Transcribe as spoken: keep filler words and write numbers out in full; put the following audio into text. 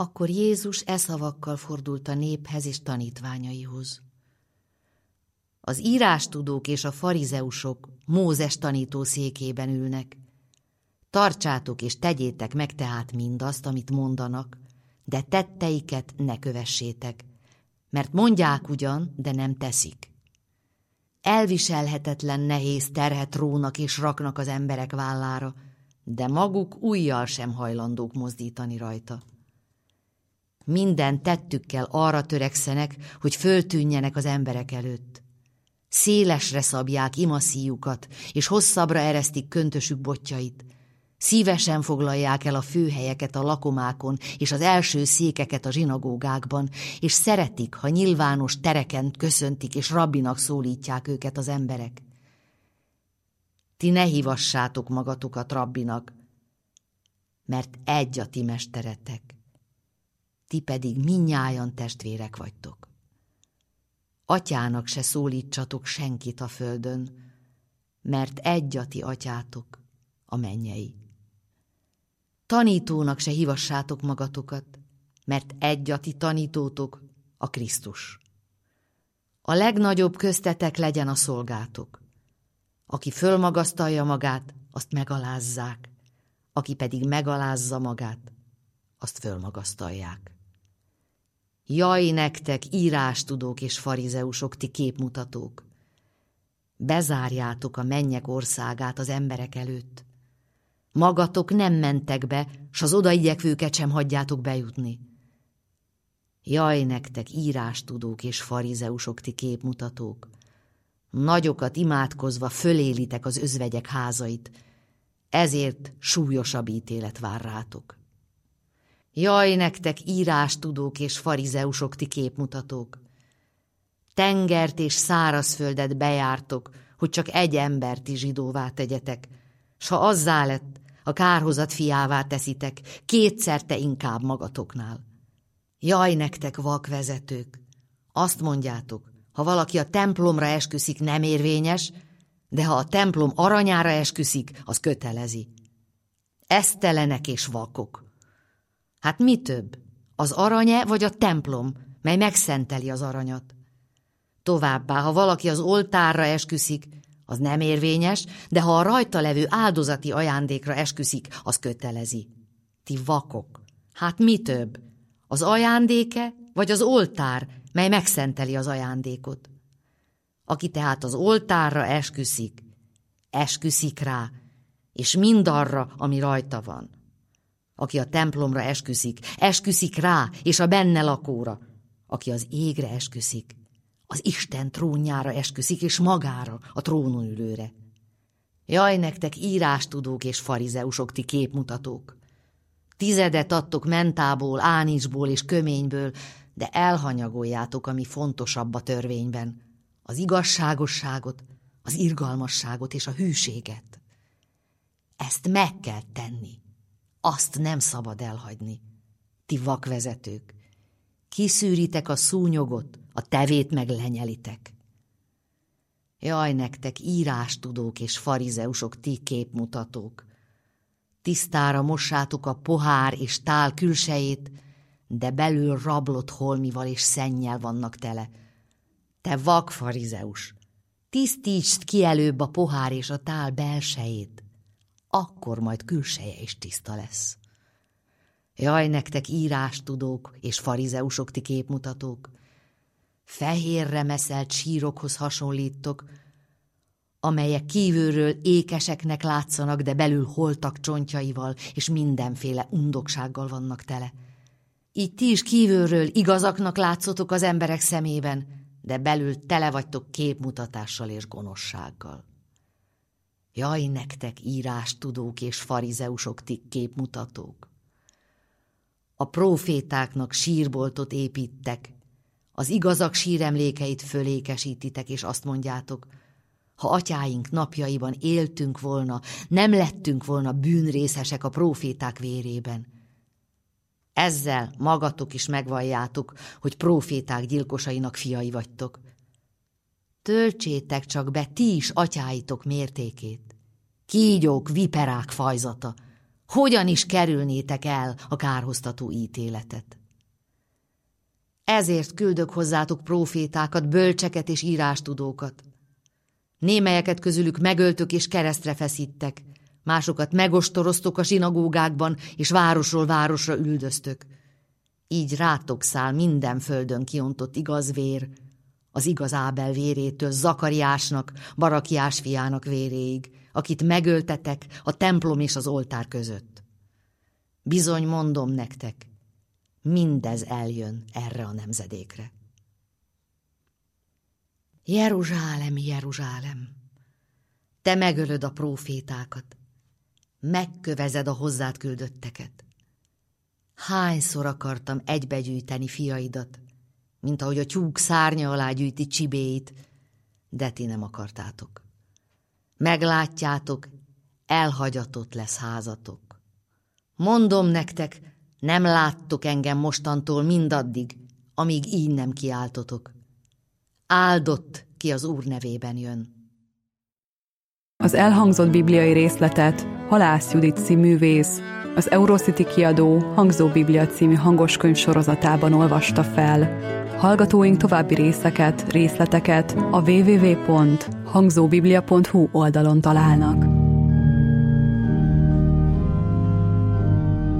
Akkor Jézus e szavakkal fordult a néphez és tanítványaihoz. Az írástudók és a farizeusok Mózes tanító székében ülnek. Tartsátok és tegyétek meg tehát mindazt, amit mondanak, de tetteiket ne kövessétek, mert mondják ugyan, de nem teszik. Elviselhetetlen nehéz terhet rónak és raknak az emberek vállára, de maguk ujjal sem hajlandók mozdítani rajta. Minden tettükkel arra törekszenek, hogy föltűnjenek az emberek előtt. Szélesre szabják imaszíjukat, és hosszabbra eresztik köntösük botjait. Szívesen foglalják el a főhelyeket a lakomákon és az első székeket a zsinagógákban, és szeretik, ha nyilvános tereken köszöntik és rabbinak szólítják őket az emberek. Ti ne hívassátok magatokat rabbinak, mert egy a ti mesteretek, ti pedig mindnyájan testvérek vagytok. Atyának se szólítsatok senkit a földön, mert egy a ti atyátok, a mennyei. Tanítónak se hívassátok magatokat, mert egy a ti tanítótok, a Krisztus. A legnagyobb köztetek legyen a szolgátok. Aki fölmagasztalja magát, azt megalázzák, aki pedig megalázza magát, azt fölmagasztalják. Jaj nektek, írástudók és farizeusok, ti képmutatók! Bezárjátok a mennyek országát az emberek előtt. Magatok nem mentek be, s az odaigyekvőket sem hagyjátok bejutni. Jaj nektek, írástudók és farizeusok, ti képmutatók! Nagyokat imádkozva fölélitek az özvegyek házait, ezért súlyosabb ítélet vár rátok. Jaj nektek, írástudók és farizeusok, ti képmutatók! Tengert és szárazföldet bejártok, hogy csak egy embert is zsidóvá tegyetek, s ha azzá lett, a kárhozat fiává teszitek, kétszerte inkább magatoknál. Jaj nektek, vakvezetők! Azt mondjátok, ha valaki a templomra esküszik, nem érvényes, de ha a templom aranyára esküszik, az kötelezi. Esztelenek és vakok! Hát mi több, az aranye vagy a templom, mely megszenteli az aranyat? Továbbá, ha valaki az oltárra esküszik, az nem érvényes, de ha a rajta levő áldozati ajándékra esküszik, az kötelezi. Ti vakok! Hát mi több, az ajándéke vagy az oltár, mely megszenteli az ajándékot? Aki tehát az oltárra esküszik, esküszik rá, és mindarra, ami rajta van. Aki a templomra esküszik, esküszik rá, és a benne lakóra. Aki az égre esküszik, az Isten trónjára esküszik, és magára, a trónon ülőre. Jaj nektek, írástudók és farizeusok, ti képmutatók! Tizedet adtok mentából, ánicsból és köményből, de elhanyagoljátok, ami fontosabb a törvényben, az igazságosságot, az irgalmasságot és a hűséget. Ezt meg kell tenni, azt nem szabad elhagyni. Ti vakvezetők, kiszűritek a szúnyogot, a tevét meg lenyelitek. Jaj nektek, írástudók és farizeusok, ti képmutatók! Tisztára mossátok a pohár és tál külsejét, de belül rablott holmival és szennyel vannak tele. Te vak farizeus, tisztítsd ki előbb a pohár és a tál belsejét, akkor majd külseje is tiszta lesz. Jaj nektek, írástudók és farizeusok, ti képmutatók! Fehérre meszelt sírokhoz hasonlítok, amelyek kívülről ékeseknek látszanak, de belül holtak csontjaival és mindenféle undoksággal vannak tele. Így ti is kívülről igazaknak látszotok az emberek szemében, de belül tele vagytok képmutatással és gonoszsággal. Jaj nektek, írástudók és farizeusok, ti képmutatók! A prófétáknak sírboltot építek, az igazak síremlékeit fölékesítitek, és azt mondjátok, ha atyáink napjaiban éltünk volna, nem lettünk volna bűnrészesek a próféták vérében. Ezzel magatok is megvalljátok, hogy próféták gyilkosainak fiai vagytok. Töltsétek csak be ti is atyáitok mértékét. Kígyók, viperák fajzata, Hogyan is kerülnétek el a kárhoztató ítéletet? Ezért küldök hozzátok prófétákat, bölcseket és írástudókat. Némelyeket közülük megöltök és keresztre feszítek, másokat megostoroztok a zsinagógákban, és városról városra üldöztök. Így rátok száll minden földön kiontott igaz vér, az igaz Ábel vérétől Zakariásnak, Barakiás fiának véréig, akit megöltetek a templom és az oltár között. Bizony mondom nektek, mindez eljön erre a nemzedékre. Jeruzsálem, Jeruzsálem, te megölöd a prófétákat, megkövezed a hozzád küldötteket. Hányszor akartam egybegyűjteni fiaidat, mint ahogy a tyúk szárnya alá gyűjti csibéit, de ti nem akartátok. Meglátjátok, elhagyatott lesz házatok. Mondom nektek, nem láttok engem mostantól mindaddig, amíg így nem kiáltotok. Áldott, ki az Úr nevében jön. Az elhangzott bibliai részletet Halász Judit színművész, az Eurocity kiadó Hangzó Biblia című hangoskönyv sorozatában olvasta fel. Hallgatóink további részeket, részleteket a double-u double-u double-u pont hangzóbiblia pont hu oldalon találnak.